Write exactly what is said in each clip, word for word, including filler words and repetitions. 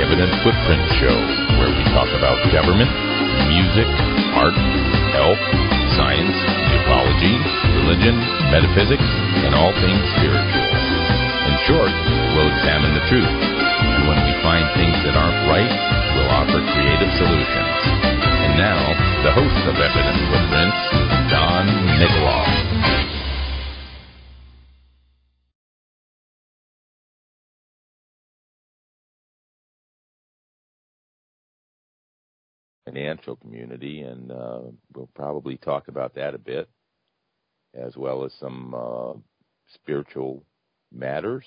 Evident Footprint Show, where we talk about government, music, art, health, science, ufology, religion, metaphysics, and all things spiritual. In short, we'll examine the truth, and when we find things that aren't right, we'll offer creative solutions. And now, the host of Evident Footprints, Don Nikoloff. Financial community, and uh, we'll probably talk about that a bit, as well as some uh, spiritual matters.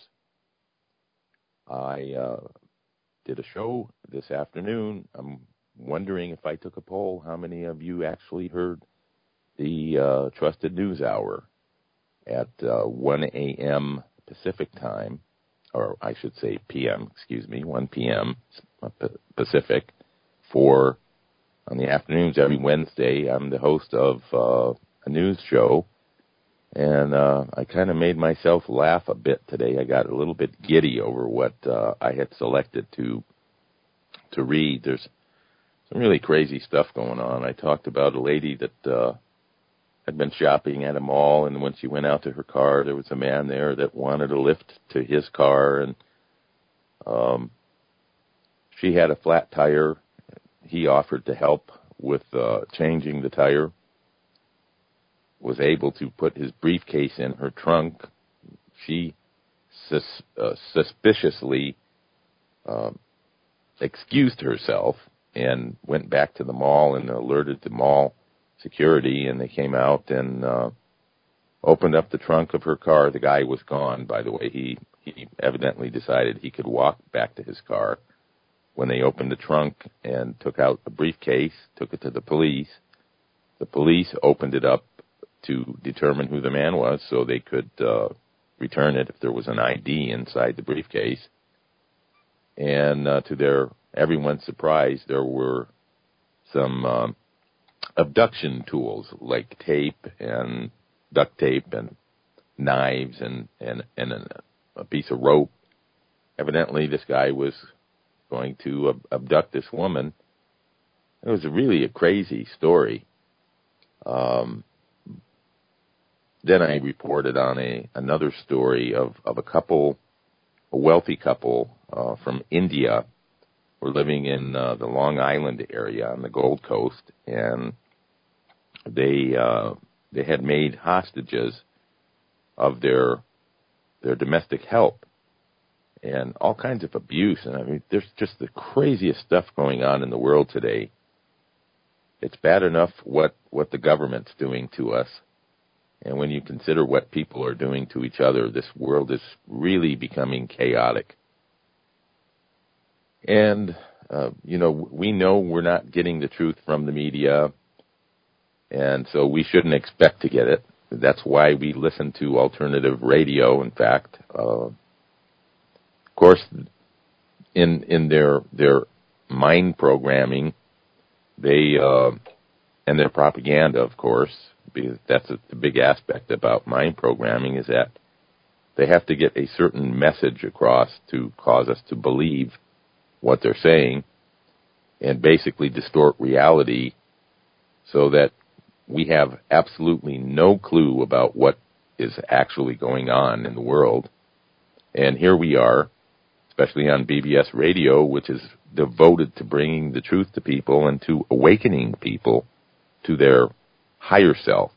I uh, did a show this afternoon. I'm wondering if I took a poll, how many of you actually heard the uh, Trusted News Hour at uh, one a.m. Pacific time, or I should say P M, excuse me, one p.m. Pacific, for on the afternoons every Wednesday. I'm the host of uh, a news show, and uh, I kind of made myself laugh a bit today. I got a little bit giddy over what uh, I had selected to to read. There's some really crazy stuff going on. I talked about a lady that uh, had been shopping at a mall, and when she went out to her car, there was a man there that wanted a lift to his car, and um, she had a flat tire. He offered to help with uh, changing the tire, was able to put his briefcase in her trunk. She sus- uh, suspiciously uh, excused herself and went back to the mall and alerted the mall security, and they came out and uh, opened up the trunk of her car. The guy was gone, by the way. He, he evidently decided he could walk back to his car. When they opened the trunk and took out the briefcase, took it to the police, the police opened it up to determine who the man was so they could uh, return it if there was an I D inside the briefcase. And uh, to their everyone's surprise, there were some um, abduction tools like tape and duct tape and knives and, and, and a, a piece of rope. Evidently, this guy was going to abduct this woman. It was really a crazy story. Um, then I reported on a another story of, of a couple, a wealthy couple uh, from India, were living in uh, the Long Island area on the Gold Coast, and they uh, they had made hostages of their their domestic help. And all kinds of abuse. And I mean, there's just the craziest stuff going on in the world today. It's bad enough what, what the government's doing to us. And when you consider what people are doing to each other, this world is really becoming chaotic. And, uh, you know, we know we're not getting the truth from the media, and so we shouldn't expect to get it. That's why we listen to alternative radio, in fact. Uh, Of course, in in their their mind programming, they uh, and their propaganda, of course, because that's a, the big aspect about mind programming, is that they have to get a certain message across to cause us to believe what they're saying, and basically distort reality so that we have absolutely no clue about what is actually going on in the world. And here we are, especially on B B S Radio, which is devoted to bringing the truth to people and to awakening people to their higher self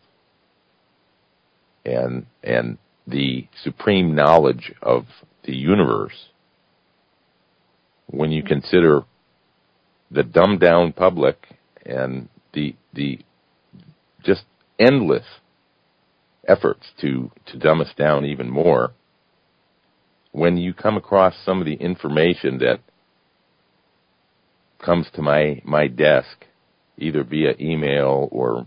and and the supreme knowledge of the universe. When you consider the dumbed down public and the the just endless efforts to, to dumb us down even more, when you come across some of the information that comes to my, my desk, either via email or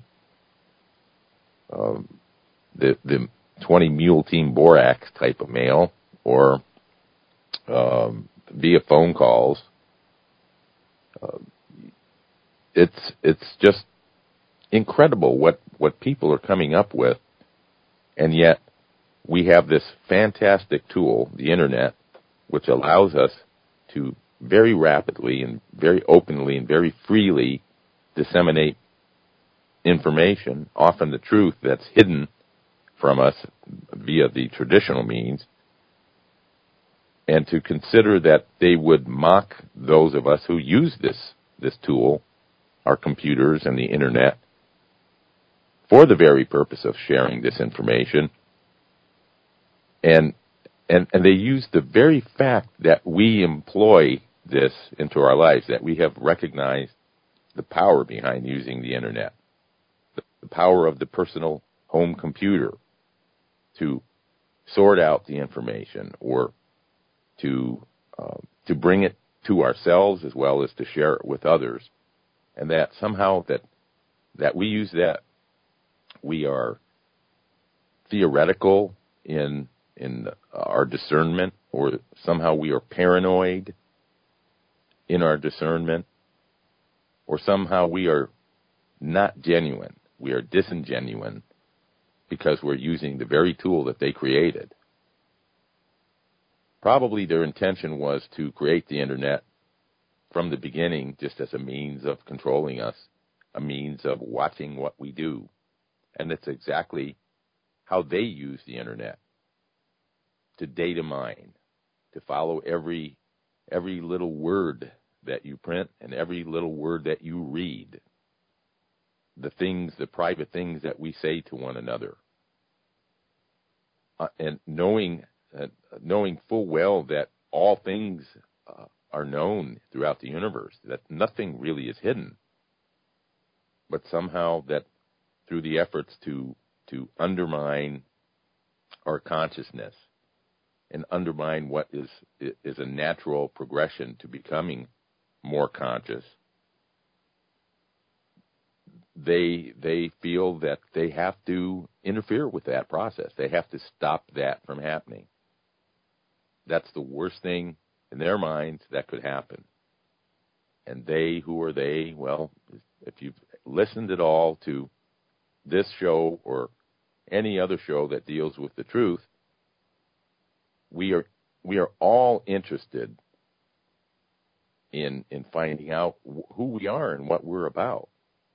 um, the the twenty Mule Team Borax type of mail, or um, via phone calls, uh, it's it's just incredible what, what people are coming up with, and yet we have this fantastic tool, the internet, which allows us to very rapidly and very openly and very freely disseminate information, often the truth that's hidden from us via the traditional means, and to consider that they would mock those of us who use this this tool, our computers and the internet, for the very purpose of sharing this information. And and and they use the very fact that we employ this into our lives, that we have recognized the power behind using the internet, the, the power of the personal home computer to sort out the information or to uh, to bring it to ourselves as well as to share it with others, and that somehow that that we use that, we are theoretical in in our discernment, or somehow we are paranoid in our discernment, or somehow we are not genuine, we are disingenuine because we're using the very tool that they created. Probably their intention was to create the internet from the beginning just as a means of controlling us, a means of watching what we do. And that's exactly how they use the internet, to data mine, to follow every every little word that you print and every little word that you read, the things, the private things that we say to one another. Uh, and knowing uh, knowing full well that all things uh, are known throughout the universe, that nothing really is hidden, but somehow that through the efforts to to undermine our consciousness and undermine what is is a natural progression to becoming more conscious, they they feel that they have to interfere with that process. They have to stop that from happening. That's the worst thing in their minds that could happen. And they, who are they? Well, if you've listened at all to this show or any other show that deals with the truth, we are we are all interested in in finding out who we are and what we're about.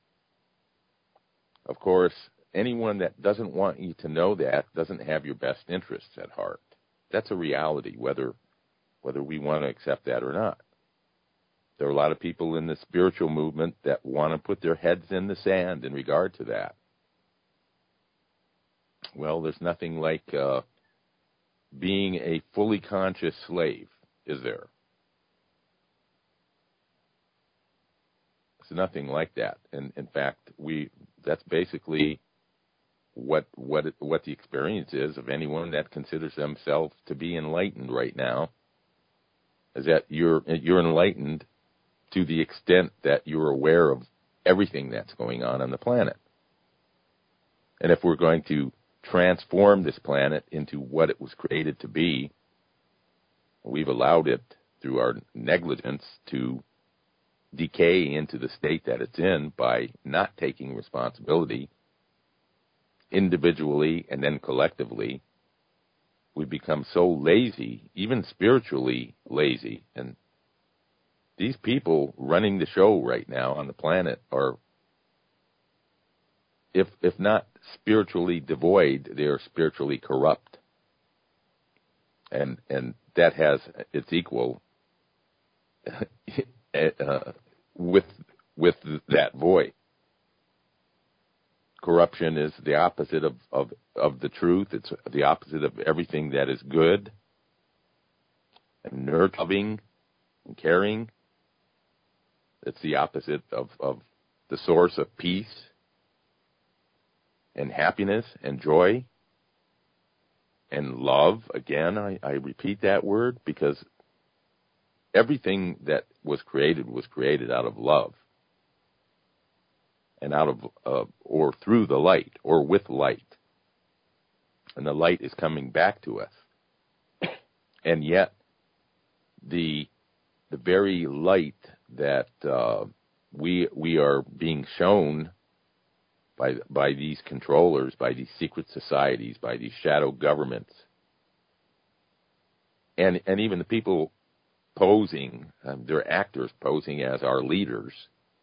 Of course, anyone that doesn't want you to know that doesn't have your best interests at heart. That's a reality, whether whether we want to accept that or not. There are a lot of people in the spiritual movement that want to put their heads in the sand in regard to that. Well, there's nothing like uh, being a fully conscious slave, is there? It's nothing like that. And in fact, we that's basically what what what the experience is of anyone that considers themselves to be enlightened right now, is that you're you're enlightened to the extent that you're aware of everything that's going on on the planet. And if we're going to transform this planet into what it was created to be, we've allowed it through our negligence to decay into the state that it's in by not taking responsibility individually and then collectively. We become so lazy, even spiritually lazy. And these people running the show right now on the planet are, if if not spiritually devoid, they are spiritually corrupt. And and that has its equal uh, with with that void. Corruption is the opposite of, of, of the truth. It's the opposite of everything that is good and nurturing and caring. It's the opposite of, of the source of peace and happiness and joy and love. Again, I, I repeat that word because everything that was created was created out of love. And out of, uh, or through the light, or with light. And the light is coming back to us. And yet, the the very light that uh, we we are being shown by by these controllers, by these secret societies, by these shadow governments, and and even the people posing, um, they're actors posing as our leaders.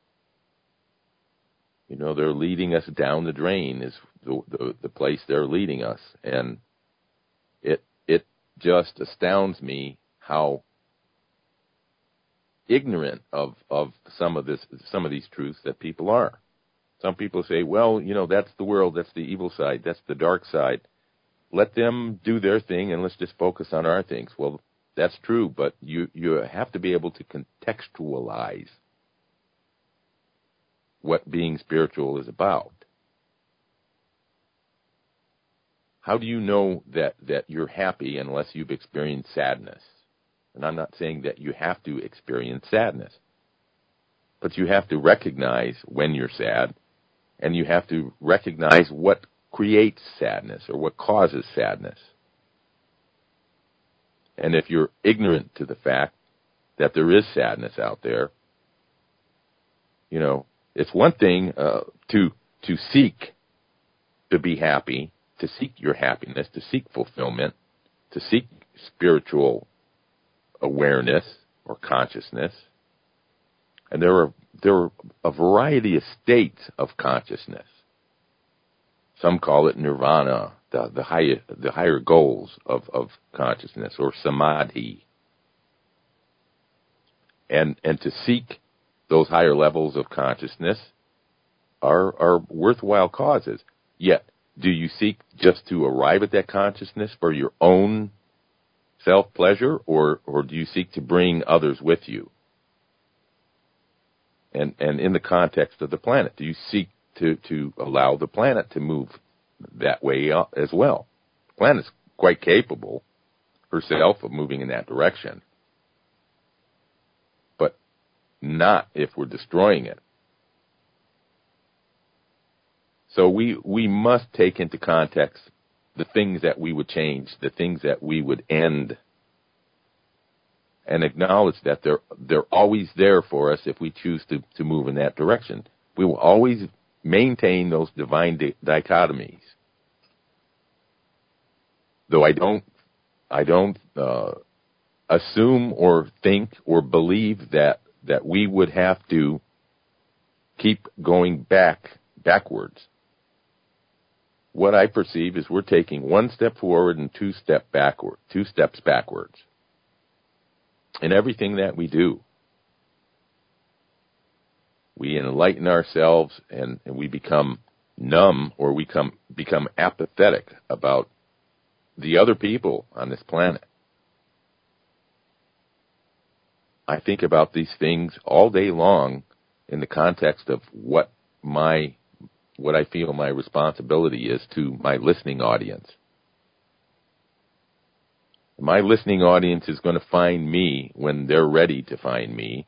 You know, they're leading us down the drain is the, the, the place they're leading us. And it it just astounds me how ignorant of, of some of this some of these truths that people are. Some people say, well, you know, that's the world, that's the evil side, that's the dark side. Let them do their thing and let's just focus on our things. Well, that's true, but you, you have to be able to contextualize what being spiritual is about. How do you know that, that you're happy unless you've experienced sadness? And I'm not saying that you have to experience sadness, but you have to recognize when you're sad, and you have to recognize what creates sadness or what causes sadness. And if you're ignorant to the fact that there is sadness out there, you know, it's one thing uh, to to seek to be happy, to seek your happiness, to seek fulfillment, to seek spiritual awareness or consciousness. And there are there are a variety of states of consciousness. Some call it nirvana, the the higher the higher goals of, of consciousness, or samadhi. And and to seek those higher levels of consciousness are are worthwhile causes. Yet, do you seek just to arrive at that consciousness for your own self-pleasure, or, or do you seek to bring others with you? And and in the context of the planet, do you seek to, to allow the planet to move that way as well? The planet's quite capable herself of moving in that direction, but not if we're destroying it. So we, we must take into context the things that we would change, the things that we would end, and acknowledge that they're they're always there for us if we choose to, to move in that direction. We will always maintain those divine di- dichotomies. Though I don't I don't uh, assume or think or believe that that we would have to keep going back backwards. What I perceive is we're taking one step forward and two step backward, two steps backwards in everything that we do. We enlighten ourselves and, and we become numb, or we come, become apathetic about the other people on this planet. I think about these things all day long in the context of what my what I feel my responsibility is to my listening audience. My listening audience is going to find me when they're ready to find me,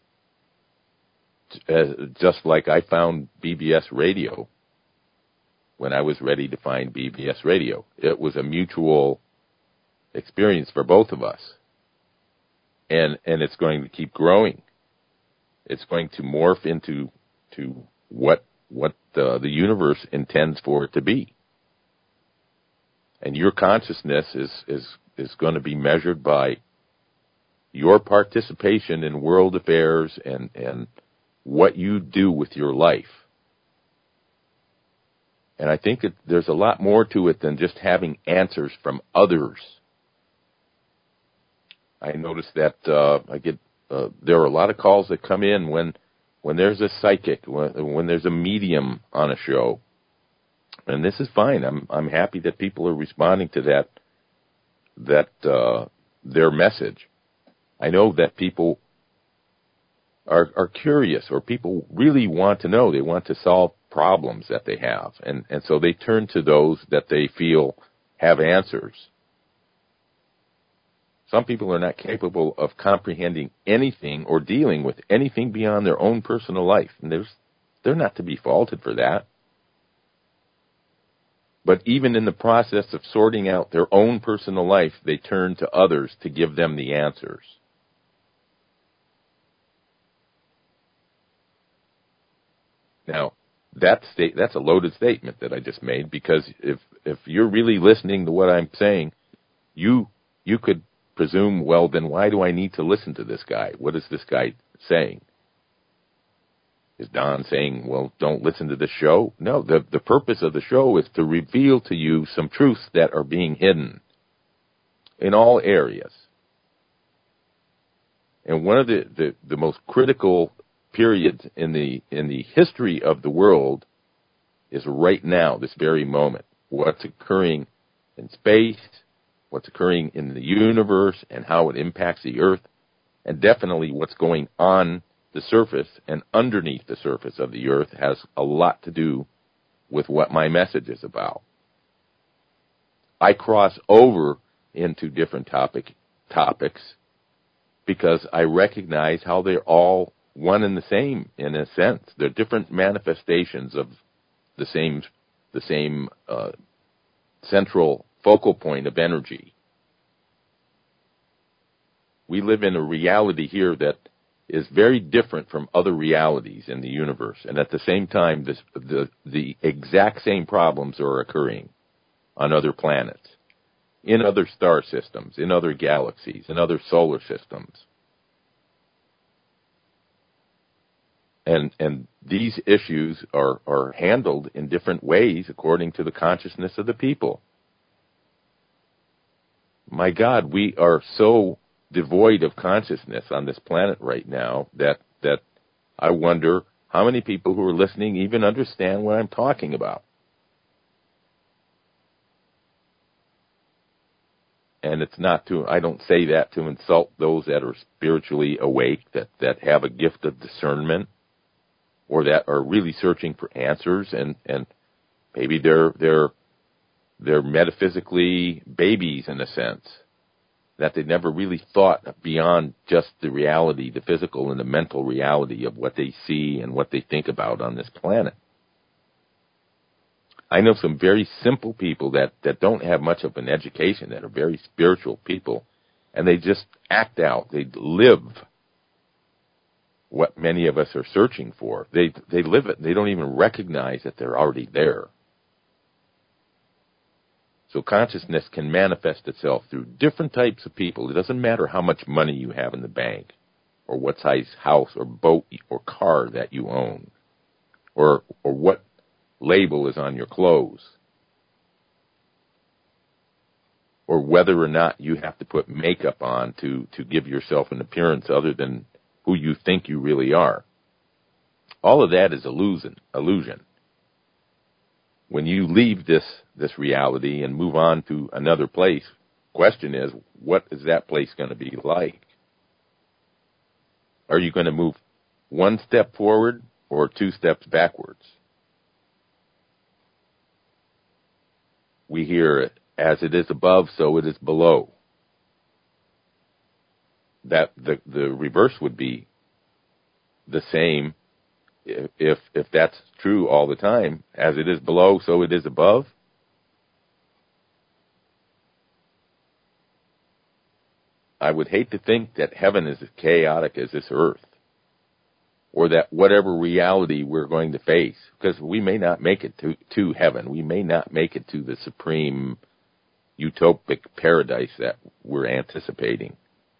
just like I found B B S Radio when I was ready to find B B S Radio. It was a mutual experience for both of us, and and it's going to keep growing. It's going to morph into to what what the, the universe intends for it to be. And your consciousness is, is, is going to be measured by your participation in world affairs and, and what you do with your life. And I think it, there's a lot more to it than just having answers from others. I notice that uh, I get uh, there are a lot of calls that come in when when there's a psychic, when, when there's a medium on a show, and this is fine. I'm I'm happy that people are responding to that that uh, their message. I know that people are are curious, or people really want to know. They want to solve problems that they have, and and so they turn to those that they feel have answers. Some people are not capable of comprehending anything or dealing with anything beyond their own personal life, and there's, they're not to be faulted for that. But even in the process of sorting out their own personal life, they turn to others to give them the answers. Now, that state, that's a loaded statement that I just made, because if if you're really listening to what I'm saying, you you could presume, well, then why do I need to listen to this guy? What is this guy saying? Is Don saying, well, don't listen to the show? No, the, the purpose of the show is to reveal to you some truths that are being hidden in all areas. And one of the, the, the most critical periods in the in the history of the world is right now, this very moment. What's occurring in space, what's occurring in the universe, and how it impacts the Earth, and definitely what's going on the surface and underneath the surface of the Earth has a lot to do with what my message is about. I cross over into different topic topics because I recognize how they're all one and the same in a sense. They're different manifestations of the same the same uh, central focal point of energy. We live in a reality here that is very different from other realities in the universe, and at the same time, this, the the exact same problems are occurring on other planets, in other star systems, in other galaxies, in other solar systems. And and these issues are, are handled in different ways according to the consciousness of the people. My God, we are so devoid of consciousness on this planet right now that that I wonder how many people who are listening even understand what I'm talking about. And it's not to, I don't say that to insult those that are spiritually awake, that, that have a gift of discernment, or that are really searching for answers, and, and maybe they're they're they're metaphysically babies in a sense, that they never really thought beyond just the reality, the physical and the mental reality of what they see and what they think about on this planet. I know some very simple people that, that don't have much of an education, that are very spiritual people, and they just act out. They live what many of us are searching for. They they live it. They don't even recognize that they're already there. So consciousness can manifest itself through different types of people. It doesn't matter how much money you have in the bank, or what size house or boat or car that you own, or or what label is on your clothes, or whether or not you have to put makeup on to, to give yourself an appearance other than who you think you really are. All of that is illusion. Illusion. When you leave this, this reality and move on to another place, question is, what is that place going to be like? Are you going to move one step forward or two steps backwards? We hear, as it is above, so it is below. That the the reverse would be the same if if that's true all the time. As it is below, so it is above. I would hate to think that heaven is as chaotic as this earth, or that whatever reality we're going to face, because we may not make it to, to heaven. We may not make it to the supreme utopic paradise that we're anticipating.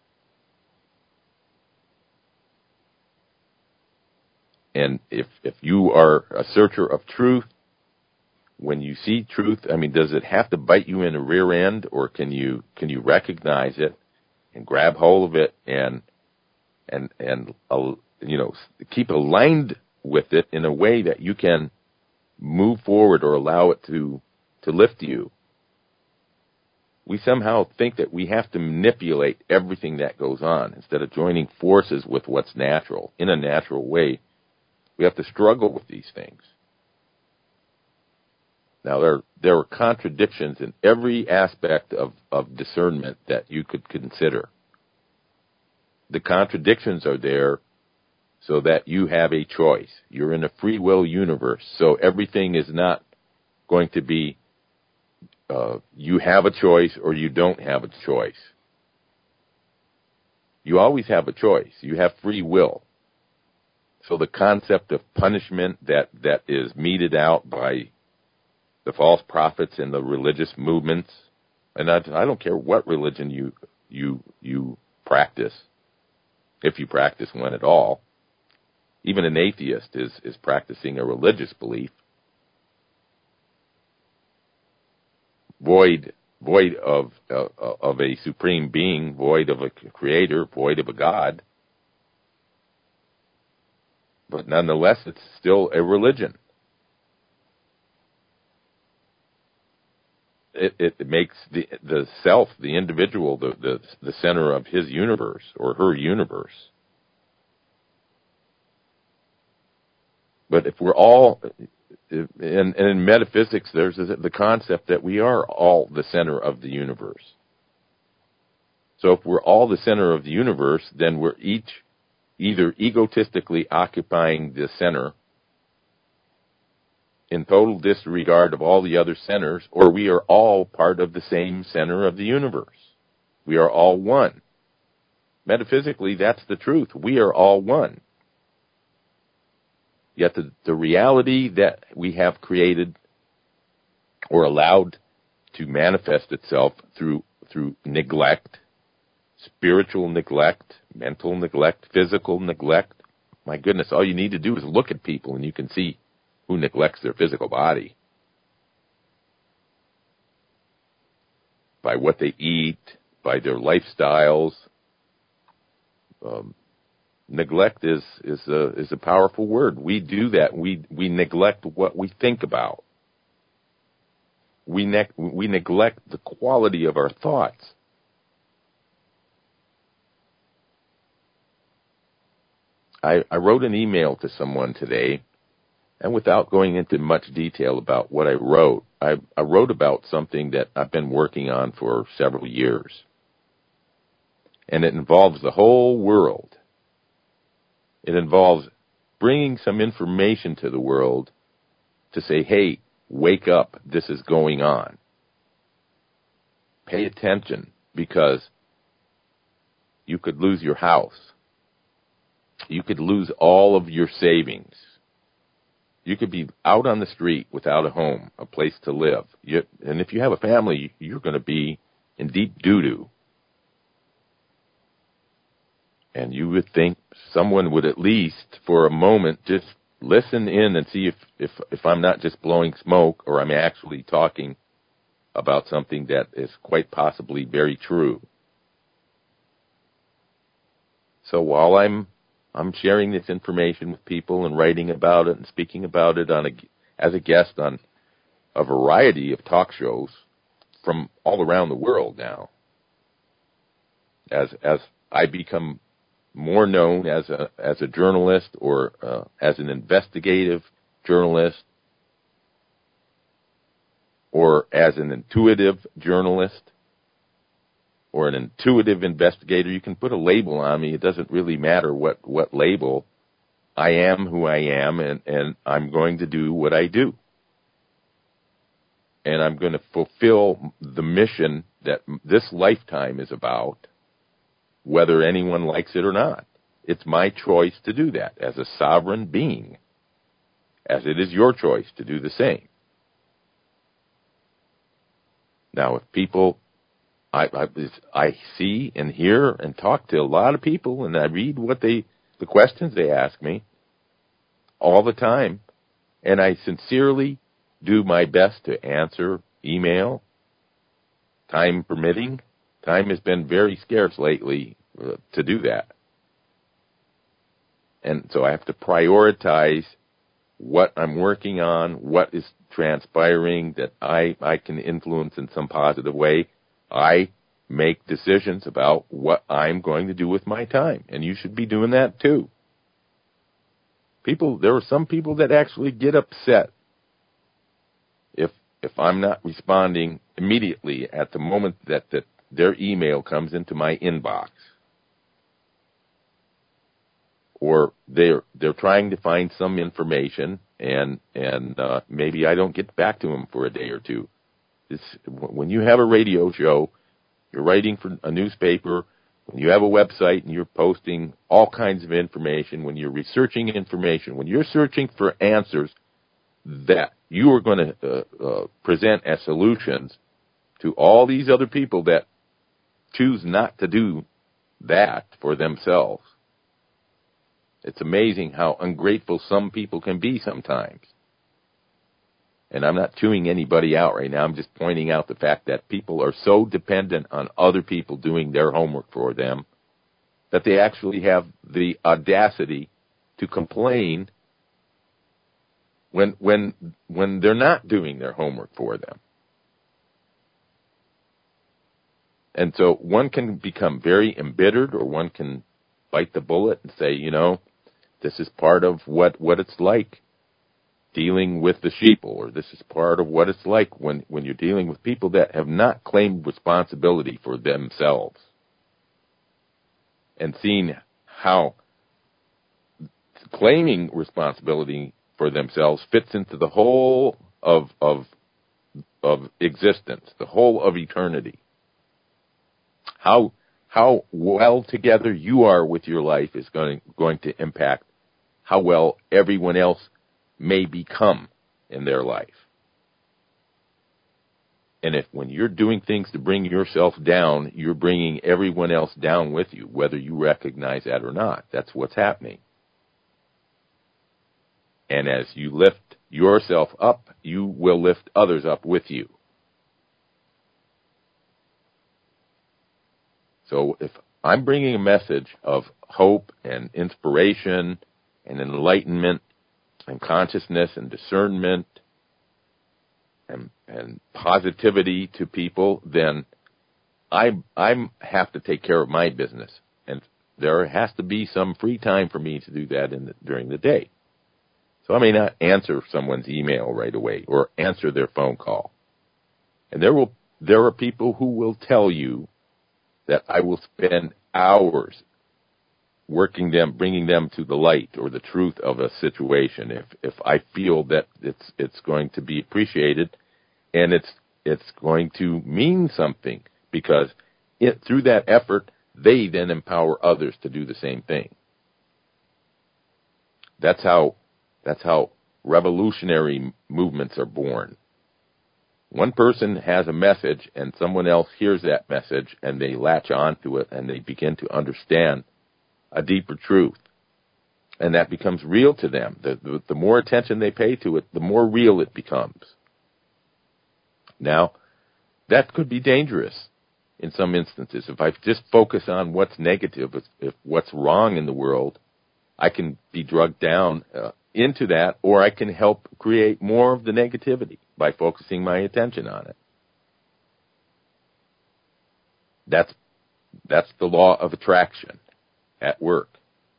And if if you are a searcher of truth, when you see truth, I mean, does it have to bite you in the rear end, or can you can you recognize it and grab hold of it and and and uh, you know, keep aligned with it in a way that you can move forward or allow it to to lift you? We somehow think that we have to manipulate everything that goes on instead of joining forces with what's natural in a natural way. We have to struggle with these things. Now, there there are contradictions in every aspect of, of discernment that you could consider. The contradictions are there so that you have a choice. You're in a free will universe, so everything is not going to be uh, you have a choice or you don't have a choice. You always have a choice. You have free will. So the concept of punishment that, that is meted out by the false prophets and the religious movements, and I, I don't care what religion you you you practice, if you practice one at all. Even an atheist is, is practicing a religious belief. Void void of uh, of a supreme being, void of a creator, void of a God. But nonetheless, it's still a religion. It, it, it makes the the self, the individual, the, the the center of his universe or her universe. But if we're all, and, and in metaphysics, there's the concept that we are all the center of the universe. So if we're all the center of the universe, then we're each either egotistically occupying the center in total disregard of all the other centers, or we are all part of the same center of the universe. We are all one. Metaphysically, that's the truth. We are all one. Yet the, the reality that we have created or allowed to manifest itself through through neglect, spiritual neglect, mental neglect, physical neglect. My goodness, all you need to do is look at people and you can see who neglects their physical body. By what they eat, by their lifestyles. Um, neglect is is a is a powerful word. We do that. We we neglect what we think about. We ne- we neglect the quality of our thoughts. I, I wrote an email to someone today, and without going into much detail about what I wrote, I, I wrote about something that I've been working on for several years. And it involves the whole world. It involves bringing some information to the world to say, hey, wake up, this is going on. Pay attention, because you could lose your house. You could lose all of your savings. You could be out on the street without a home, a place to live. You, and if you have a family, you're going to be in deep doo-doo. And you would think someone would at least, for a moment, just listen in and see if, if, if I'm not just blowing smoke or I'm actually talking about something that is quite possibly very true. So while I'm I'm sharing this information with people and writing about it and speaking about it on a, as a guest on a variety of talk shows from all around the world now, as as I become more known as a as a journalist or uh, as an investigative journalist or as an intuitive journalist or an intuitive investigator. You can put a label on me. It doesn't really matter what, what label. I am who I am, and, and I'm going to do what I do. And I'm going to fulfill the mission that this lifetime is about, whether anyone likes it or not. It's my choice to do that as a sovereign being, as it is your choice to do the same. Now, if people... I, I, I see and hear and talk to a lot of people, and I read what they, the questions they ask me all the time, and I sincerely do my best to answer email, time permitting. Time has been very scarce lately uh, to do that. And so I have to prioritize what I'm working on, what is transpiring that I, I can influence in some positive way. I make decisions about what I'm going to do with my time, and you should be doing that too. People, there are some people that actually get upset if if I'm not responding immediately at the moment that, that their email comes into my inbox, or they're they're trying to find some information, and and uh, maybe I don't get back to them for a day or two. It's, when you have a radio show, you're writing for a newspaper, when you have a website and you're posting all kinds of information, when you're researching information, when you're searching for answers that you are going to uh, uh, present as solutions to all these other people that choose not to do that for themselves. It's amazing how ungrateful some people can be sometimes. And I'm not chewing anybody out right now. I'm just pointing out the fact that people are so dependent on other people doing their homework for them that they actually have the audacity to complain when when when they're not doing their homework for them. And so one can become very embittered, or one can bite the bullet and say, you know, this is part of what, what it's like dealing with the sheeple, or this is part of what it's like when, when you're dealing with people that have not claimed responsibility for themselves. And seeing how claiming responsibility for themselves fits into the whole of of of existence, the whole of eternity. How how well together you are with your life is going going to impact how well everyone else may become in their life. And if when you're doing things to bring yourself down, you're bringing everyone else down with you, whether you recognize that or not. That's what's happening. And as you lift yourself up, you will lift others up with you. So if I'm bringing a message of hope and inspiration and enlightenment and consciousness and discernment and, and positivity to people, then I I have to take care of my business. And there has to be some free time for me to do that in the, during the day. So I may not answer someone's email right away or answer their phone call. And there will there are people who will tell you that I will spend hours working them, bringing them to the light or the truth of a situation if if I feel that it's it's going to be appreciated and it's it's going to mean something, because it, through that effort they then empower others to do the same thing. That's how that's how revolutionary movements are born. One person has a message and someone else hears that message and they latch onto it and they begin to understand a deeper truth. And that becomes real to them. The, the, the more attention they pay to it, the more real it becomes. Now, that could be dangerous in some instances. If I just focus on what's negative, if, if what's wrong in the world, I can be drugged down uh, into that, or I can help create more of the negativity by focusing my attention on it. That's that's the law of attraction at work.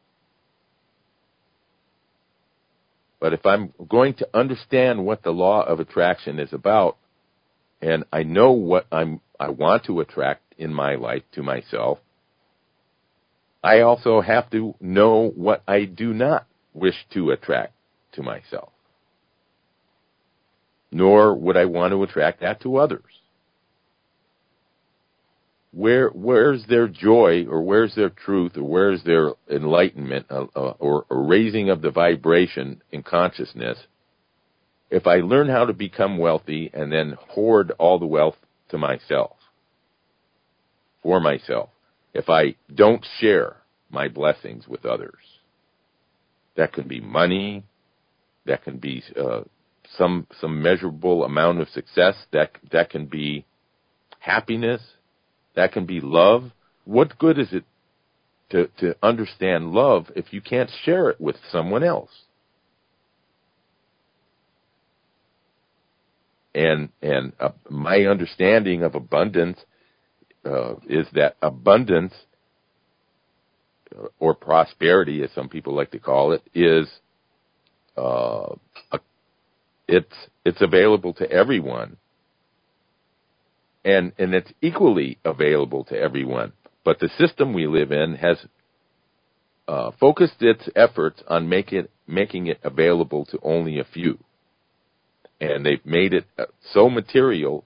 But if I'm going to understand what the law of attraction is about, and I know what I'm I want to attract in my life to myself, I also have to know what I do not wish to attract to myself. Nor would I want to attract that to others. Where, where's their joy, or where's their truth, or where's their enlightenment, uh, uh, or a raising of the vibration in consciousness, if I learn how to become wealthy and then hoard all the wealth to myself, for myself, if I don't share my blessings with others? That can be money, that can be uh, some some measurable amount of success, that that can be happiness, that can be love. What good is it to, to understand love if you can't share it with someone else? And and uh, my understanding of abundance uh, is that abundance, or prosperity, as some people like to call it, is uh, a, it's it's available to everyone, and and it's equally available to everyone. But the system we live in has uh, focused its efforts on make it, making it available to only a few, and they've made it so material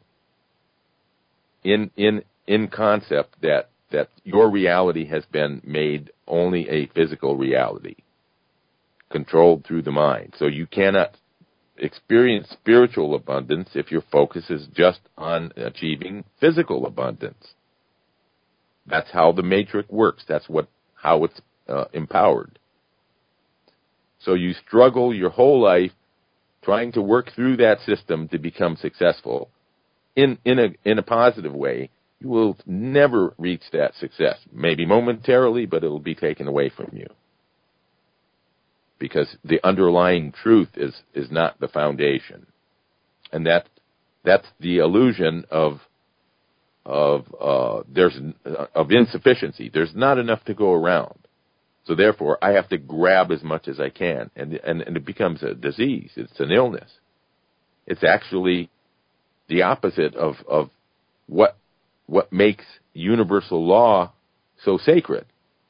in in in concept that that your reality has been made only a physical reality, controlled through the mind. So you cannot experience spiritual abundance if your focus is just on achieving physical abundance. That's how the matrix works. That's what how it's uh, empowered. So you struggle your whole life trying to work through that system to become successful in, in a in a positive way. You will never reach that success. Maybe momentarily, but it will be taken away from you. Because the underlying truth is, is not the foundation. And that that's the illusion of of uh, there's of insufficiency. There's not enough to go around. So therefore, I have to grab as much as I can, and and, and it becomes a disease. It's an illness. It's actually the opposite of of what what makes universal law so sacred.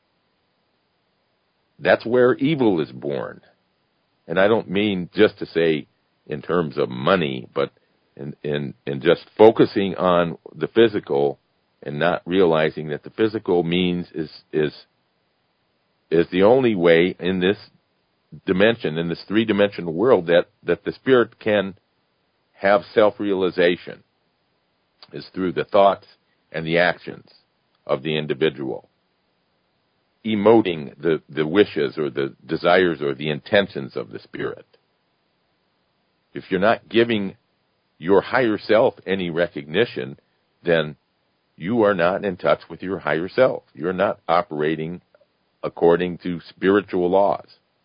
That's where evil is born, and I don't mean just to say in terms of money, but in in in just focusing on the physical and not realizing that the physical means is is is the only way in this dimension, in this three-dimensional world, that, that the spirit can have self-realization, is through the thoughts and the actions of the individual, emoting the, the wishes or the desires or the intentions of the spirit. If you're not giving your higher self any recognition, then you are not in touch with your higher self. You're not operating according to spiritual laws.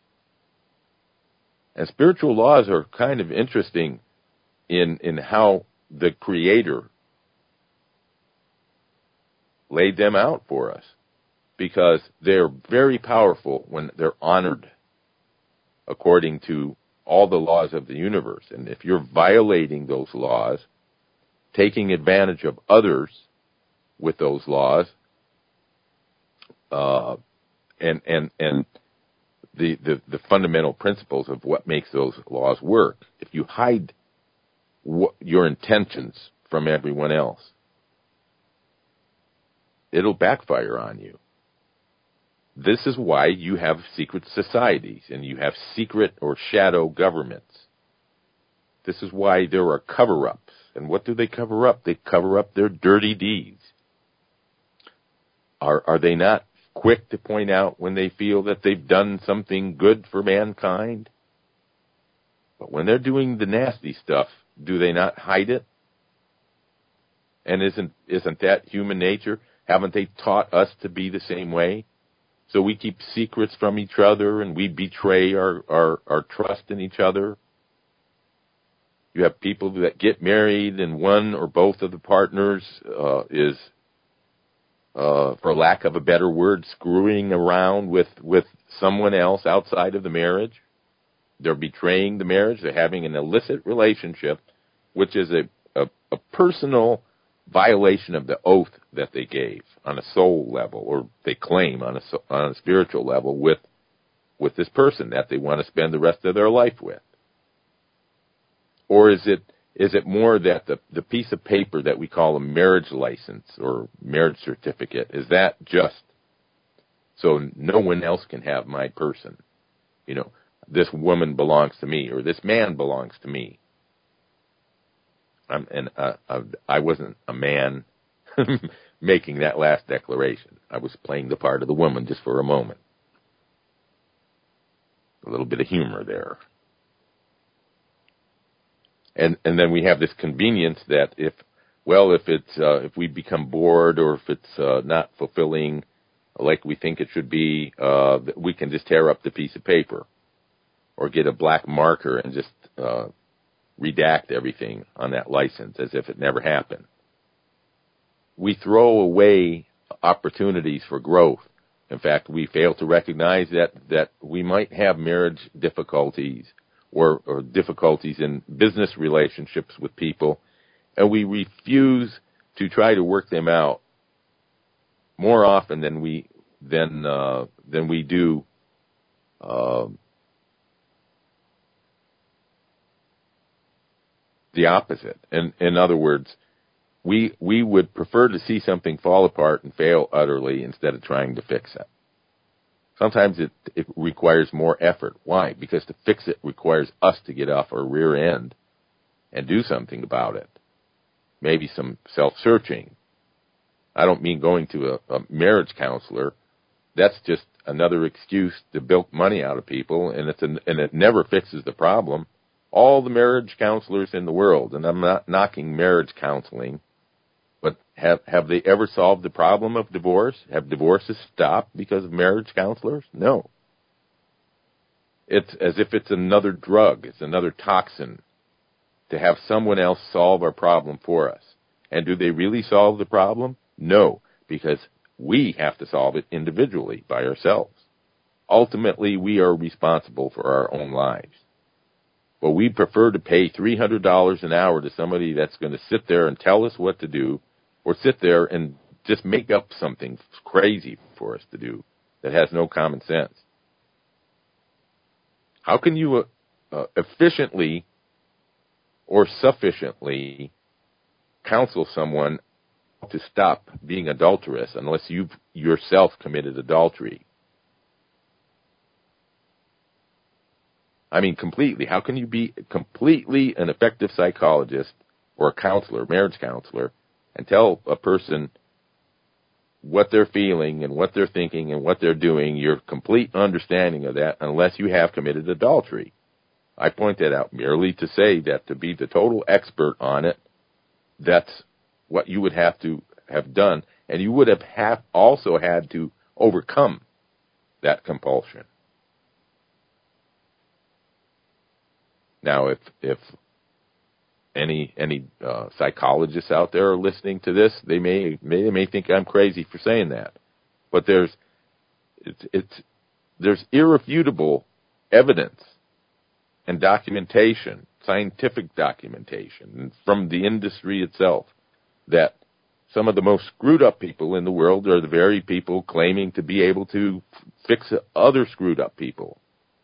And spiritual laws are kind of interesting in, in how the Creator laid them out for us, because they're very powerful when they're honored according to all the laws of the universe. And if you're violating those laws, taking advantage of others with those laws, uh, and and and the, the the fundamental principles of what makes those laws work, if you hide what, your intentions from everyone else, it'll backfire on you. This is why you have secret societies and you have secret or shadow governments. This is why there are cover-ups. And what do they cover up? They cover up their dirty deeds. Are are they not quick to point out when they feel that they've done something good for mankind? But when they're doing the nasty stuff, do they not hide it? And isn't isn't that human nature? Haven't they taught us to be the same way? So we keep secrets from each other and we betray our, our, our trust in each other. You have people that get married and one or both of the partners uh, is, uh, for lack of a better word, screwing around with, with someone else outside of the marriage. They're betraying the marriage. They're having an illicit relationship, which is a, a, a personal violation of the oath that they gave on a soul level, or they claim on a, on a spiritual level with, with this person that they want to spend the rest of their life with. Or is it is it more that the, the piece of paper that we call a marriage license or marriage certificate, is that just so no one else can have my person? You know, this woman belongs to me, or this man belongs to me. I'm, and uh, uh, I wasn't a man making that last declaration. I was playing the part of the woman just for a moment. A little bit of humor there. And and then we have this convenience that if, well, if it's uh, if we become bored or if it's uh, not fulfilling like we think it should be, uh, we can just tear up the piece of paper or get a black marker and just uh, redact everything on that license as if it never happened. We throw away opportunities for growth. In fact, we fail to recognize that, that we might have marriage difficulties or, or difficulties in business relationships with people, and we refuse to try to work them out more often than we than uh, than we do uh, the opposite. And in other words, we we would prefer to see something fall apart and fail utterly instead of trying to fix it. Sometimes it, it requires more effort. Why? Because to fix it requires us to get off our rear end and do something about it. Maybe some self-searching. I don't mean going to a, a marriage counselor. That's just another excuse to bilk money out of people, and it's an, and it never fixes the problem. All the marriage counselors in the world, and I'm not knocking marriage counseling, but have have they ever solved the problem of divorce? Have divorces stopped because of marriage counselors? No. It's as if it's another drug. It's another toxin to have someone else solve our problem for us. And do they really solve the problem? No, because we have to solve it individually by ourselves. Ultimately, we are responsible for our own lives. But we prefer to pay three hundred dollars an hour to somebody that's going to sit there and tell us what to do, or sit there and just make up something crazy for us to do that has no common sense. How can you uh, uh, efficiently or sufficiently counsel someone to stop being adulterous unless you've yourself committed adultery? I mean, completely. How can you be completely an effective psychologist or a counselor, marriage counselor, and tell a person what they're feeling and what they're thinking and what they're doing, your complete understanding of that, unless you have committed adultery? I point that out merely to say that to be the total expert on it, that's what you would have to have done, and you would have, have also had to overcome that compulsion. Now, if if any any uh, psychologists out there are listening to this, they may, may they may think I'm crazy for saying that, but there's it's, it's there's irrefutable evidence and documentation, scientific documentation from the industry itself, that some of the most screwed up people in the world are the very people claiming to be able to fix other screwed up people.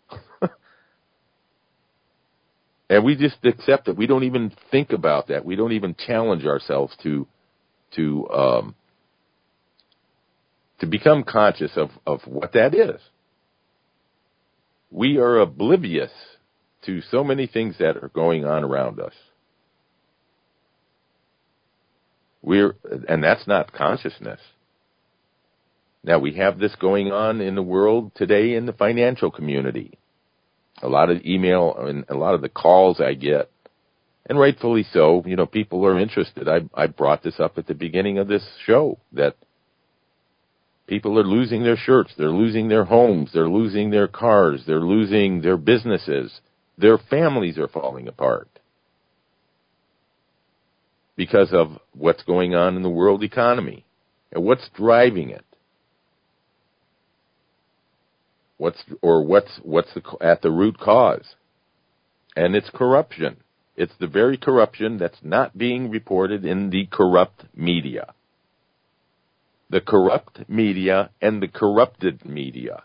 And we just accept it. We don't even think about that. We don't even challenge ourselves to to um, to become conscious of, of what that is. We are oblivious to so many things that are going on around us. We're, and that's not consciousness. Now, we have this going on in the world today in the financial community. A lot of email and a lot of the calls I get, and rightfully so, you know, people are interested. I, I brought this up at the beginning of this show, that people are losing their shirts, they're losing their homes, they're losing their cars, they're losing their businesses, their families are falling apart because of what's going on in the world economy. And what's driving it? What's or what's what's the, at the root cause? And it's corruption. It's the very corruption that's not being reported in the corrupt media. The corrupt media and the corrupted media.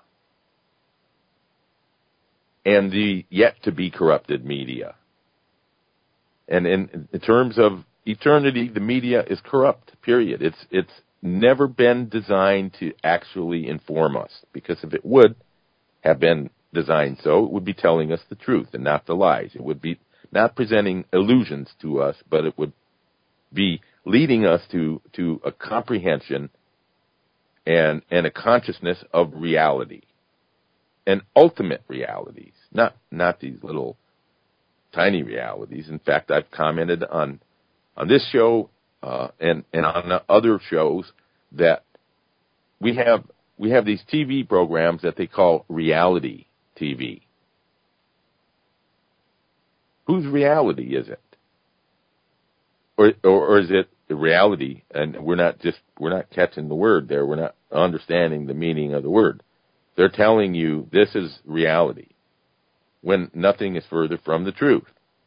And the yet to be corrupted media. And in, in terms of eternity, the media is corrupt, period. It's it's never been designed to actually inform us, because if it would have been designed so, it would be telling us the truth and not the lies. It would be not presenting illusions to us, but it would be leading us to, to a comprehension and, and a consciousness of reality and ultimate realities, not, not these little tiny realities. In fact, I've commented on, on this show, uh, and, and on other shows that we have, we have these T V programs that they call reality T V. Whose reality is it? Or, or, or is it the reality? And we're not just, we're not catching the word there. We're not understanding the meaning of the word. They're telling you this is reality, when nothing is further from the truth.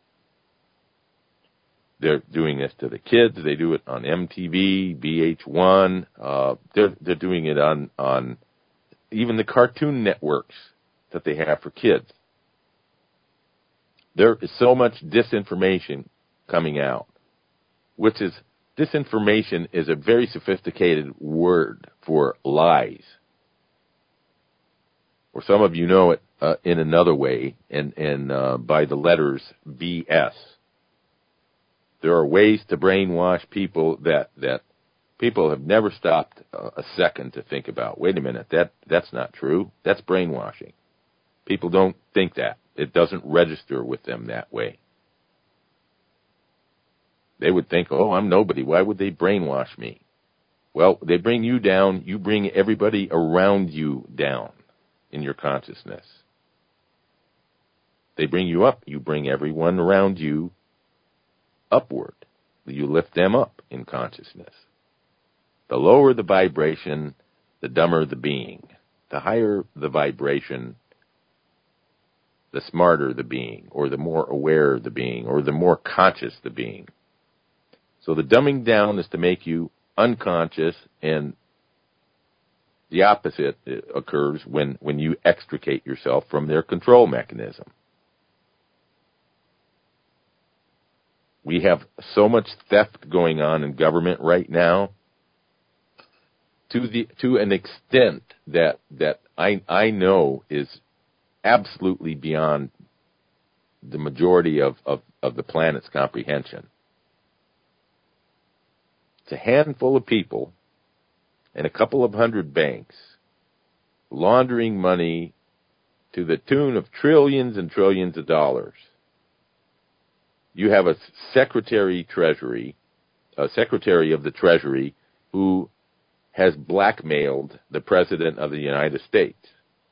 They're doing this to the kids. They do it on M T V, V H one. Uh, they're, they're doing it on, on even the cartoon networks that they have for kids. There is so much disinformation coming out, which is, disinformation is a very sophisticated word for lies. Or some of you know it uh, in another way, and, and uh, by the letters B S. There are ways to brainwash people that, that People have never stopped a second to think about, wait a minute, that that's not true. That's brainwashing. People don't think that. It doesn't register with them that way. They would think, oh, I'm nobody. Why would they brainwash me? Well, they bring you down. You bring everybody around you down in your consciousness. They bring you up. You bring everyone around you upward. You lift them up in consciousness. The lower the vibration, the dumber the being. The higher the vibration, the smarter the being, or the more aware the being, or the more conscious the being. So the dumbing down is to make you unconscious, and the opposite occurs when, when you extricate yourself from their control mechanism. We have so much theft going on in government right now, to the to an extent that that I I know is absolutely beyond the majority of, of, of the planet's comprehension. It's a handful of people and a couple of hundred banks laundering money to the tune of trillions and trillions of dollars. You have a secretary treasury, a secretary of the Treasury, who has blackmailed the President of the United States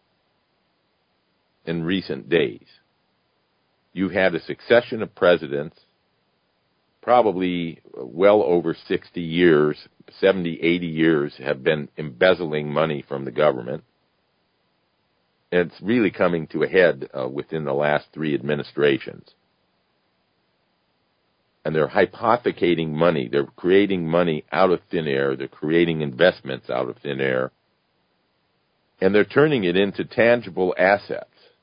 in recent days. You've had a succession of presidents, probably well over sixty years, seventy, eighty years, have been embezzling money from the government. And it's really coming to a head uh, within the last three administrations. And they're hypothecating money. They're creating money out of thin air. They're creating investments out of thin air. And they're turning it into tangible assets.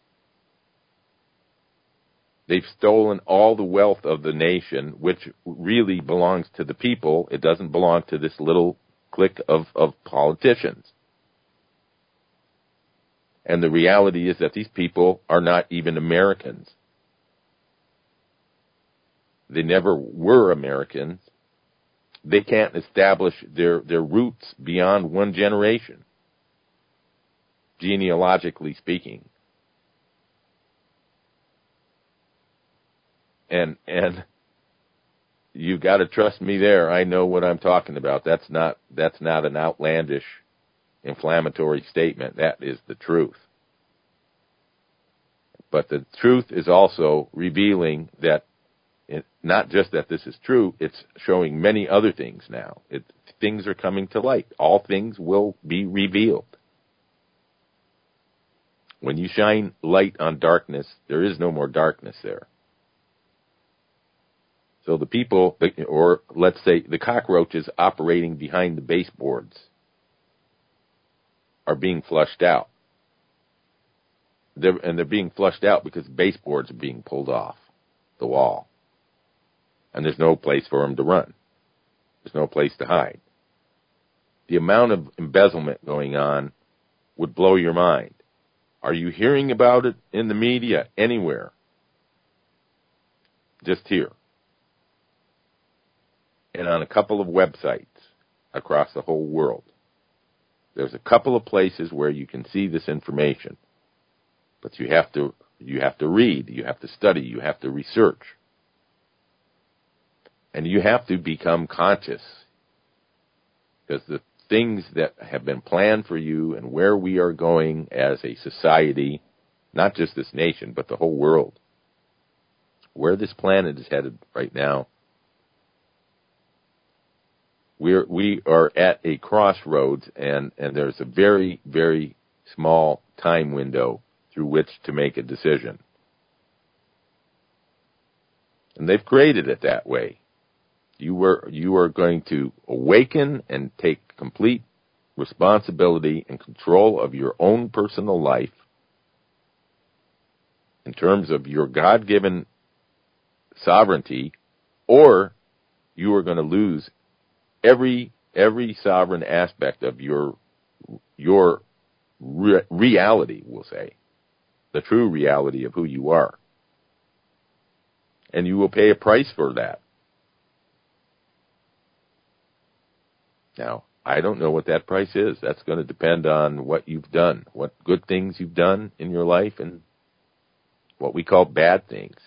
They've stolen all the wealth of the nation, which really belongs to the people. It doesn't belong to this little clique of, of politicians. And the reality is that these people are not even Americans. They never were Americans. They can't establish their, their roots beyond one generation, genealogically speaking. And and you got to trust me there. I know what I'm talking about. That's not that's not an outlandish, inflammatory statement. That is the truth. But the truth is also revealing that it, not just that this is true, it's showing many other things now. It, things are coming to light. All things will be revealed. When you shine light on darkness, there is no more darkness there. So the people, or let's say the cockroaches operating behind the baseboards, are being flushed out. They're, and they're being flushed out because baseboards are being pulled off the wall. And there's no place for them to run. There's no place to hide. The amount of embezzlement going on would blow your mind. Are you hearing about it in the media anywhere? Just here. And on a couple of websites across the whole world. There's a couple of places where you can see this information. But you have to you have to read, you have to study, you have to research. And you have to become conscious. Because the things that have been planned for you and where we are going as a society, not just this nation, but the whole world, where this planet is headed right now, we're, we are at a crossroads, and, and there's a very, very small time window through which to make a decision. And they've created it that way. You were you are going to awaken and take complete responsibility and control of your own personal life in terms of your God-given sovereignty, or you are going to lose every every sovereign aspect of your your re- reality, we'll say, the true reality of who you are. And you will pay a price for that. Now, I don't know what that price is. That's going to depend on what you've done, what good things you've done in your life, and what we call bad things.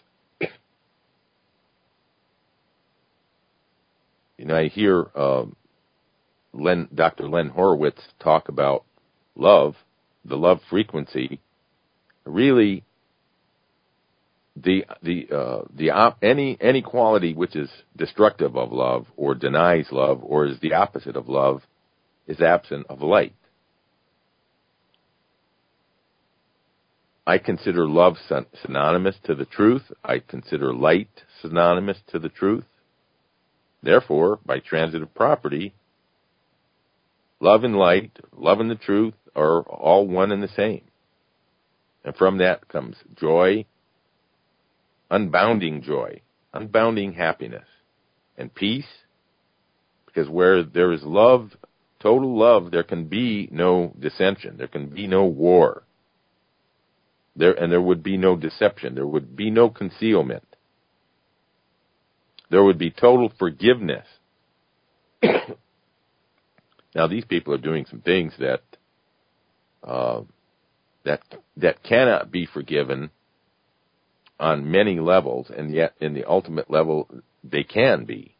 You know, I hear um, Len, Doctor Len Horowitz talk about love, the love frequency. Really, the the uh, the op, any any quality which is destructive of love or denies love or is the opposite of love is absent of light. I consider love synonymous to the truth. I consider light synonymous to the truth. Therefore, by transitive property, love and light, love and the truth are all one and the same. And from that comes joy, unbounding joy, unbounding happiness, and peace. Because where there is love, total love, there can be no dissension. There can be no war. There, and there would be no deception. There would be no concealment. There would be total forgiveness. Now, these people are doing some things that uh, that that cannot be forgiven on many levels, and yet in the ultimate level, they can be.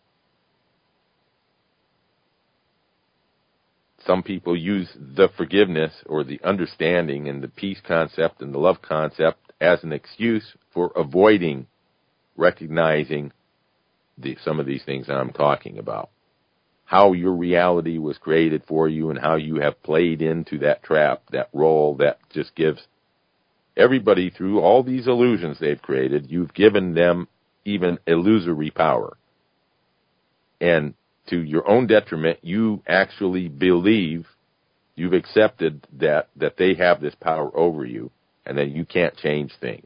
Some people use the forgiveness or the understanding and the peace concept and the love concept as an excuse for avoiding recognizing the, some of these things that I'm talking about. How your reality was created for you and how you have played into that trap, that role that just gives everybody, through all these illusions they've created, you've given them even illusory power. And to your own detriment, you actually believe, you've accepted that, that they have this power over you and that you can't change things.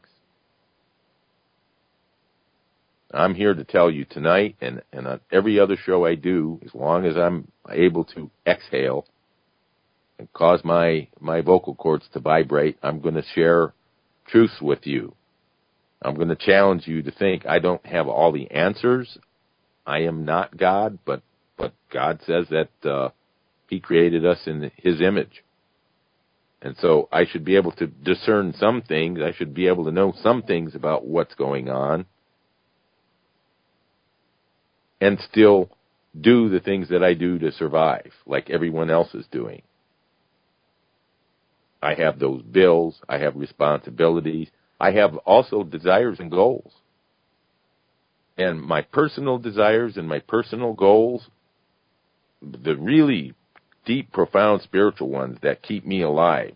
I'm here to tell you tonight, and, and on every other show I do, as long as I'm able to exhale and cause my, my vocal cords to vibrate, I'm going to share truths with you. I'm going to challenge you to think I don't have all the answers. I am not God, but, but God says that uh, He created us in His image. And so I should be able to discern some things. I should be able to know some things about what's going on, and still do the things that I do to survive, like everyone else is doing. I have those bills. I have responsibilities. I have also desires and goals. And my personal desires and my personal goals, the really deep, profound spiritual ones that keep me alive,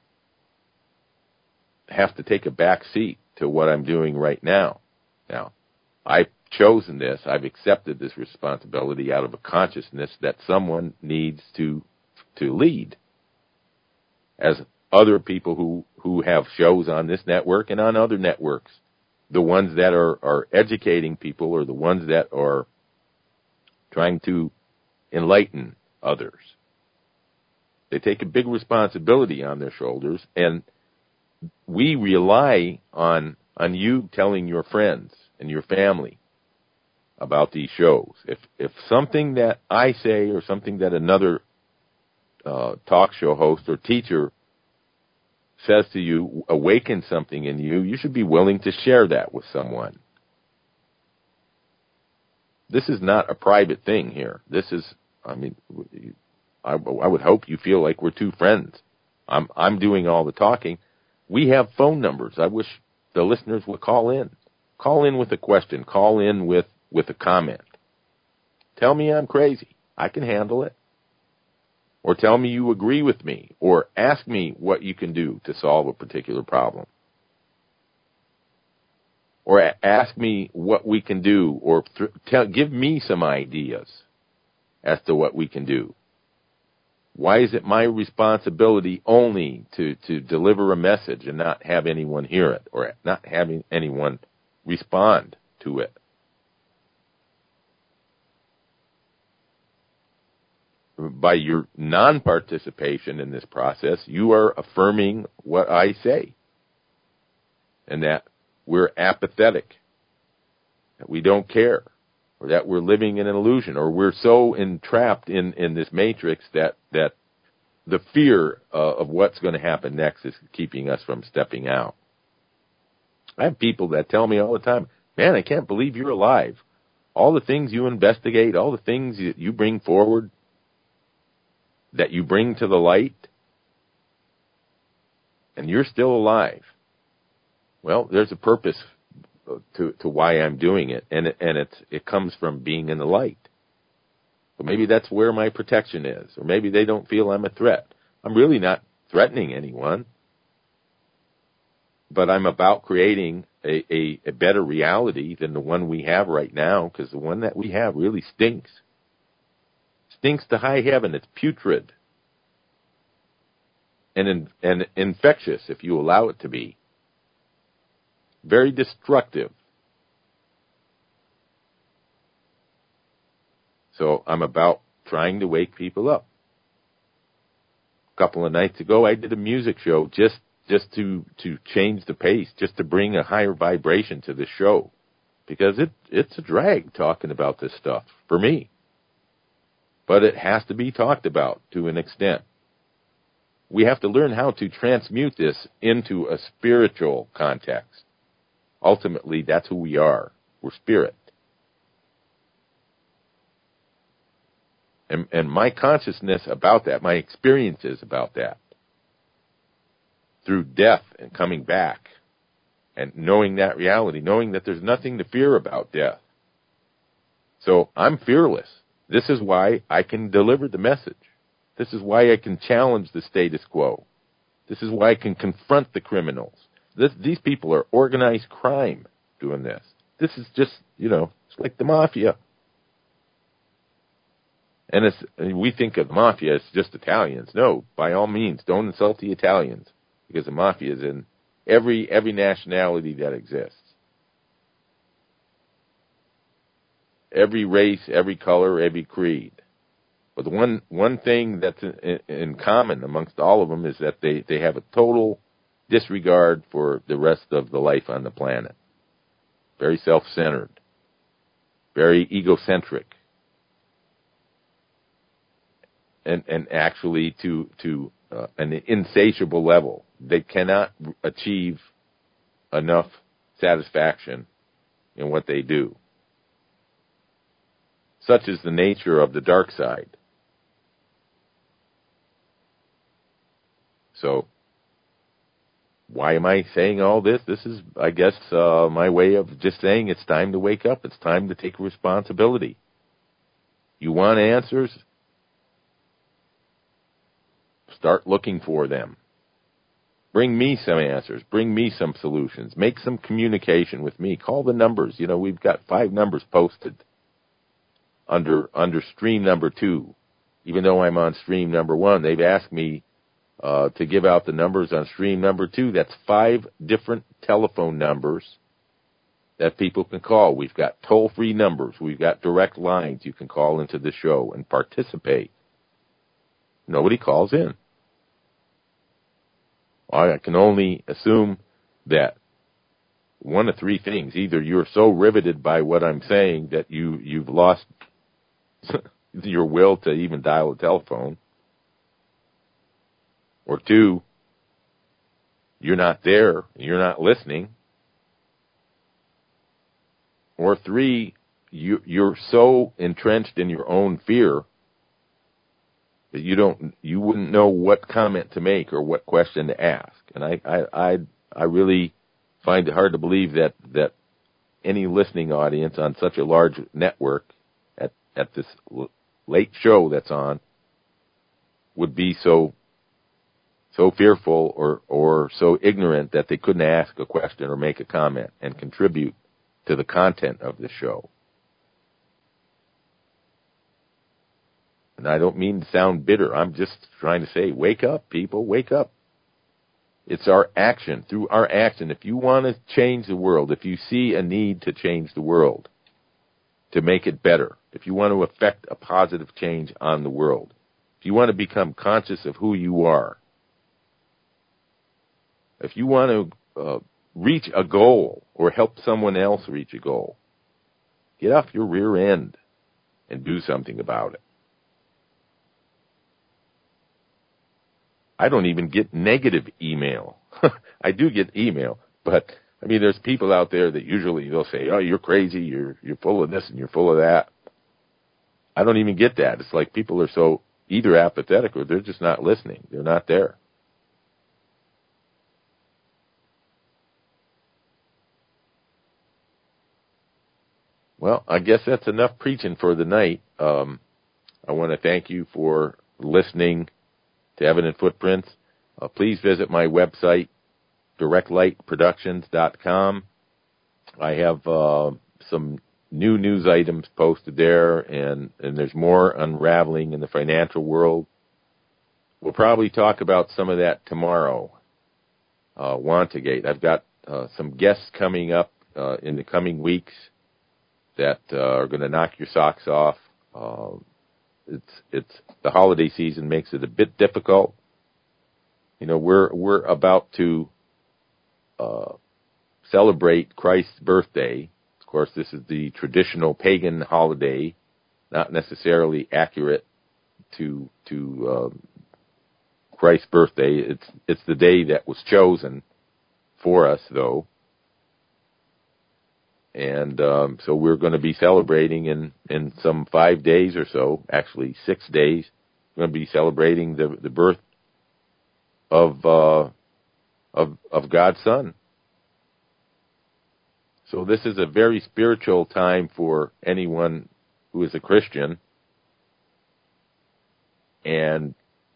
have to take a back seat to what I'm doing right now. Now, I've chosen this. I've accepted this responsibility out of a consciousness that someone needs to to lead. As other people who, who have shows on this network and on other networks, the ones that are, are educating people or the ones that are trying to enlighten others. They take a big responsibility on their shoulders, and we rely on on you telling your friends and your family about these shows. If if something that I say or something that another uh, talk show host or teacher says to you awakens something in you, you should be willing to share that with someone. This is not a private thing here. This is, I mean, I, I would hope you feel like we're two friends. I'm I'm doing all the talking. We have phone numbers. I wish the listeners would call in. Call in with a question. Call in with, with a comment. Tell me I'm crazy. I can handle it. Or tell me you agree with me. Or ask me what you can do to solve a particular problem. Or a- ask me what we can do. Or th- tell, give me some ideas as to what we can do. Why is it my responsibility only to, to deliver a message and not have anyone hear it or not having anyone respond to it? By your non-participation in this process, you are affirming what I say, and that we're apathetic, that we don't care, or that we're living in an illusion, or we're so entrapped in, in this matrix that, that the fear uh, of what's going to happen next is keeping us from stepping out. I have people that tell me all the time, man, I can't believe you're alive. All the things you investigate, all the things you, you bring forward, that you bring to the light, and you're still alive. Well, there's a purpose to, to why I'm doing it, and it, and it's, it comes from being in the light. So maybe that's where my protection is, or maybe they don't feel I'm a threat. I'm really not threatening anyone, but I'm about creating a, a, a better reality than the one we have right now, because the one that we have really stinks. Stinks to high heaven. It's putrid and, in, and infectious if you allow it to be. Very destructive. So I'm about trying to wake people up. A couple of nights ago, I did a music show just, just to, to change the pace, just to bring a higher vibration to the show. Because it, it's a drag talking about this stuff for me. But it has to be talked about to an extent. We have to learn how to transmute this into a spiritual context. Ultimately, that's who we are. We're spirit. And, and my consciousness about that, my experiences about that, through death and coming back, and knowing that reality, knowing that there's nothing to fear about death. So I'm fearless. This is why I can deliver the message. This is why I can challenge the status quo. This is why I can confront the criminals. This, these people are organized crime doing this. This is just, you know, it's like the mafia. And it's, we think of the mafia as just Italians. No, by all means, don't insult the Italians, because the mafia is in every every nationality that exists. Every race, every color, every creed. But the one one thing that's in, in common amongst all of them is that they, they have a total disregard for the rest of the life on the planet. Very self-centered. Very egocentric. And, and actually to, to uh, an insatiable level. They cannot achieve enough satisfaction in what they do. Such is the nature of the dark side. So, why am I saying all this? This is, I guess, uh, my way of just saying it's time to wake up. It's time to take responsibility. You want answers? Start looking for them. Bring me some answers. Bring me some solutions. Make some communication with me. Call the numbers. You know, we've got five numbers posted under under stream number two. Even though I'm on stream number one, they've asked me uh, to give out the numbers on stream number two. That's five different telephone numbers that people can call. We've got toll-free numbers. We've got direct lines you can call into the show and participate. Nobody calls in. I can only assume that one of three things. Either you're so riveted by what I'm saying that you, you've lost your will to even dial a telephone. Or two, you're not there, you're not listening. Or three, you, you're so entrenched in your own fear that you don't, you wouldn't know what comment to make or what question to ask. And I, I, I, I really find it hard to believe that, that any listening audience on such a large network at, at this late show that's on would be so, so fearful or, or so ignorant that they couldn't ask a question or make a comment and contribute to the content of the show. And I don't mean to sound bitter. I'm just trying to say, wake up, people, wake up. It's our action. Through our action, if you want to change the world, if you see a need to change the world, to make it better, if you want to affect a positive change on the world, if you want to become conscious of who you are, if you want to uh, reach a goal or help someone else reach a goal, Get off your rear end and do something about it. I don't even get negative email. I do get email, but I mean, there's people out there that usually they'll say, "Oh, you're crazy. You're you're full of this and you're full of that." I don't even get that. It's like people are so either apathetic or they're just not listening. They're not there. Well, I guess that's enough preaching for the night. Um, I want to thank you for listening to Evident Footprints. Uh, please visit my website, direct light productions dot com. I have uh, some new news items posted there, and, and there's more unraveling in the financial world. We'll probably talk about some of that tomorrow. Uh, Wantagate. I've got uh, some guests coming up uh, in the coming weeks that uh, are going to knock your socks off. Uh, it's it's the holiday season makes it a bit difficult. You know, we're we're about to uh, celebrate Christ's birthday. Of course, this is the traditional pagan holiday, not necessarily accurate to to um, Christ's birthday. It's it's the day that was chosen for us, though. And um, so we're going to be celebrating in, in some five days or so, actually six days. We're going to be celebrating the, the birth of, uh, of of God's Son. So this is a very spiritual time for anyone who is a Christian. And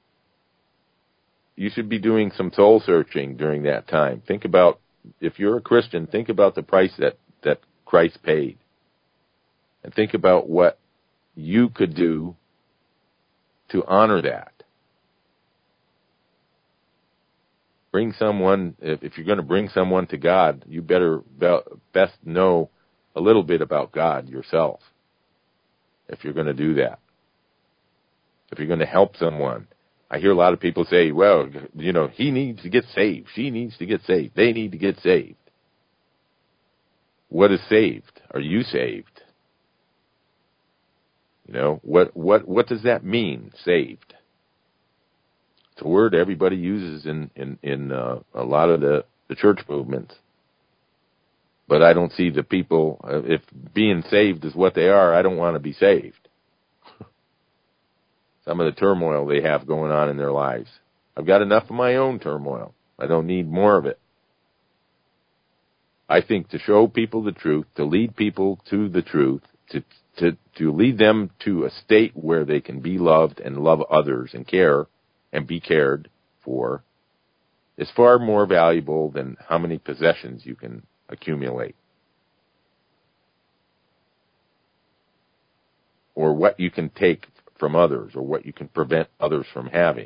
you should be doing some soul searching during that time. Think about, if you're a Christian, think about the price that, that Christ paid. And think about what you could do to honor that. Bring someone, if, if you're going to bring someone to God, you better be, best know a little bit about God yourself if you're going to do that. If you're going to help someone. I hear a lot of people say, well, you know, he needs to get saved. She needs to get saved. They need to get saved. What is saved? Are you saved? You know, what, what, what does that mean, saved? It's a word everybody uses in, in, in uh, a lot of the, the church movements. But I don't see the people, uh, if being saved is what they are, I don't want to be saved. Some of the turmoil they have going on in their lives. I've got enough of my own turmoil. I don't need more of it. I think to show people the truth, to lead people to the truth, to to to lead them to a state where they can be loved and love others and care and be cared for, is far more valuable than how many possessions you can accumulate or what you can take from others or what you can prevent others from having.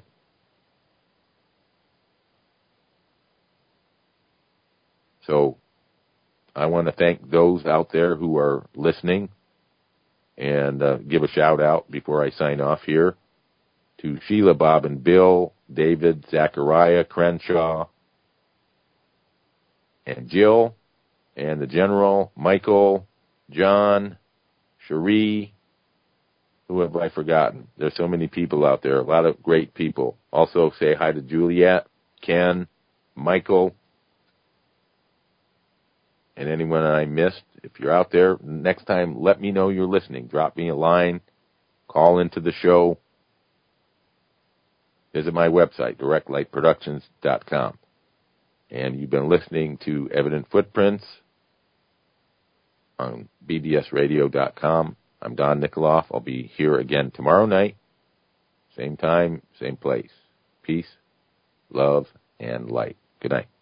So I want to thank those out there who are listening and uh, give a shout out before I sign off here to Sheila, Bob, and Bill, David, Zachariah, Crenshaw, and Jill, and the General, Michael, John, Cherie. Who have I forgotten? There's so many people out there, a lot of great people. Also say hi to Juliet, Ken, Michael, and anyone I missed. If you're out there, next time, let me know you're listening. Drop me a line, call into the show, visit my website, direct light productions dot com. And you've been listening to Evident Footprints on b d s radio dot com. I'm Don Nikoloff. I'll be here again tomorrow night, same time, same place. Peace, love, and light. Good night.